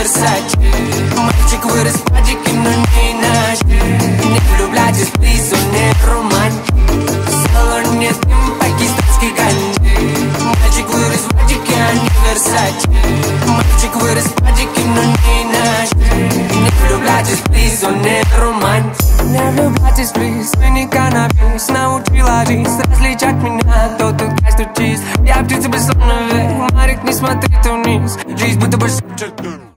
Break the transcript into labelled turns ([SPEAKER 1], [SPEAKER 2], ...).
[SPEAKER 1] Версаче. Мальчик вырос в падике, но не наш. Не влюбляйтесь, плиз, он не романтик. В салоне дым пакистанский канди. Мальчик вырос в падике, а не Версаче. Мальчик вырос в падике, но не наш. Не влюбляйтесь, плиз, он не романтик. Не влюбляйтесь, плиз, вы не каннабис. Научила жизнь различать меня, кто тут грязь, тут чист. Я птица бессонная, Марик, не смотри ты вниз. Жизнь будто больше